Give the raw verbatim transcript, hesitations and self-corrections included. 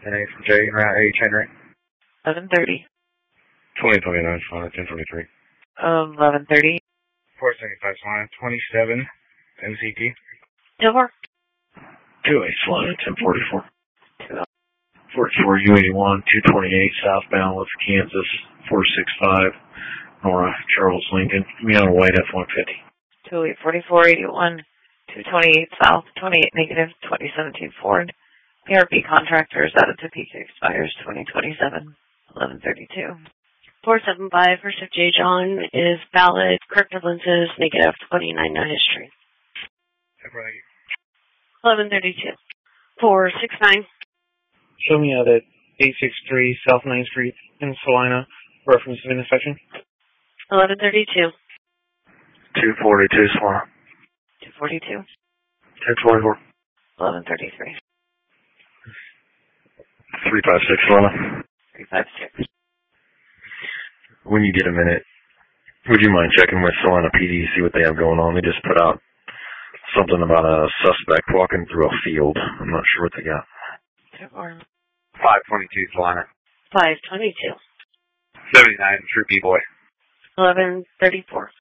ten A from J, Route H, Henry. eleven thirty. twenty twenty-nine, Solana, ten twenty-three. Um, eleven thirty. four seventy-five, Solana, twenty-seven, M C T. Silver. two eight, Solana, ten forty-four. forty-four, U eighty-one, two twenty-eight, southbound with Kansas, four sixty-five, Nora, Charles Lincoln. Me on white F one fifty. two eight forty-four eighty-one, two twenty-eight south, twenty-eight negative, twenty seventeen Ford. P R P contractors out of Topeka expires twenty twenty-seven, eleven thirty-two. four seven five for Shift J John is valid. Corrective lenses, negative twenty-nine nine Street. eleven thirty-two. four six nine. Show me out at eight sixty-three South ninth Street in Salina. Reference of intersection. eleven thirty-two. two forty-two, Solana. two forty-two. ten twenty-four. eleven thirty-three. three five six, Solana. three five six. When you get a minute, would you mind checking with Solana P D, see what they have going on? They just put out something about a suspect walking through a field. I'm not sure what they got. five twenty-two, Solana. five twenty-two. seventy-nine, True B-Boy. eleven thirty-four.